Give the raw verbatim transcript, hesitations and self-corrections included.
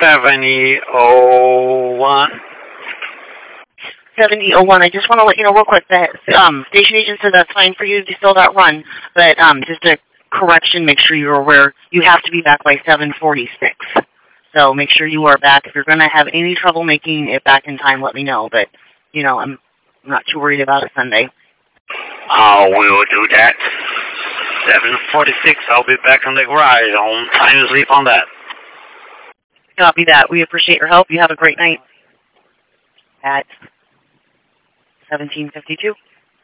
seventy oh one. seventy oh one. I just want to let you know real quick that um, station agent said that's fine for you to fill that run, but um, just a correction, make sure you're aware, you have to be back by seven forty-six. So make sure you are back. If you're going to have any trouble making it back in time, let me know. But, you know, I'm not too worried about it Sunday. I will do that. seven forty-six, I'll be back on the garage on time to sleep on that. Copy that. We appreciate your help. You have a great night at seventeen fifty-two.